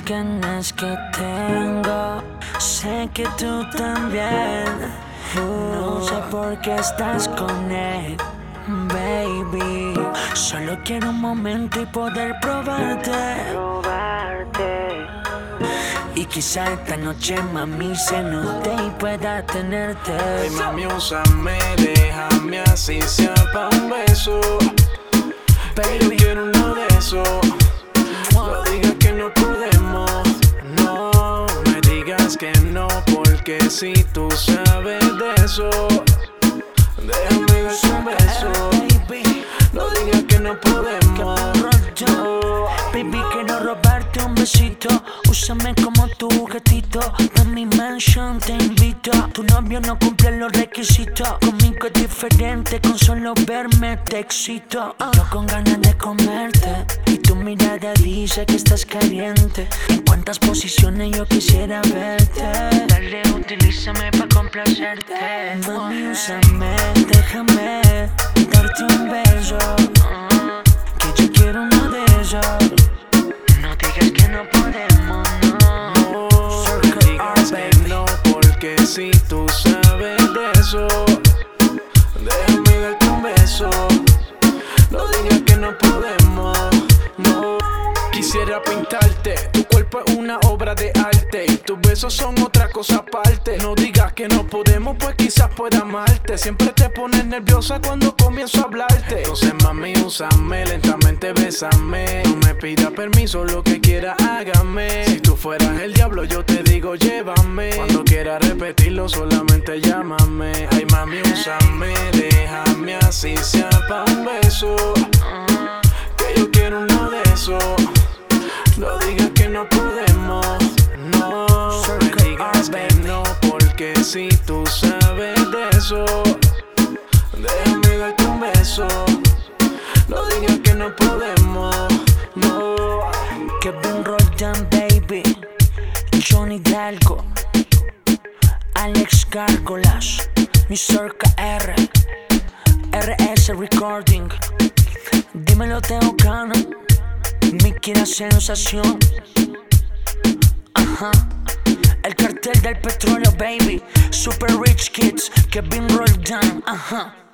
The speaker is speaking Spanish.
ganas que tengo, sé que tú también. No sé por qué estás con él, baby. Solo quiero un momento y poder probarte. Y quizá esta noche, mami, se note y pueda tenerte. Ay, mami, úsame, déjame así sea pa' un beso. Baby, yo quiero uno de esos. No digas que no podemos, no me digas que no, porque si tú sabes de eso, déjame darte un beso. No digas que no podemos, no. Baby, quiero robarte un besito. Úsame como tu juguetito. A mi mansion te invito. Tu novio no cumple los requisitos. Conmigo es diferente, con solo verme te excito. Yo con ganas de comerte y tu mirada dice que estás caliente. En cuántas posiciones yo quisiera verte. Dale, utilízame pa' complacerte. Mami, úsame, déjame darte un beso. Que yo quiero uno de esos. No digas que no podemos, no. No me digas que no, porque si tú sabes de eso, déjame darte un beso. No digas que no podemos, no. Quisiera pintarte, tu cuerpo es una obra de arte y tus besos son otra cosa aparte. No digas que no podemos, pues quizás pueda amarte. Siempre te pones nerviosa cuando comienzo a hablarte. Entonces, mami, úsame, lentamente bésame. No me pidas permiso, lo que quieras hágame. Si tú fueras el diablo, yo te digo llévame. Cuando quieras repetirlo, solamente llámame. Ay, mami, úsame, déjame así sea pa' un beso. Que yo quiero uno de esos. No digas que no podemos, no me digas que no, porque si tú sabes de eso, déjame darte un beso. No digas que no podemos, no. Kevin Roldan, baby. Johnny Dalgo, Alex Gárgolas, Mr. KR, RS Recording. Dímelo, Teo Cano. Mickey la sensación. Ajá. El cartel del petróleo, baby. Super Rich Kids, Kevin Roldan. Ajá.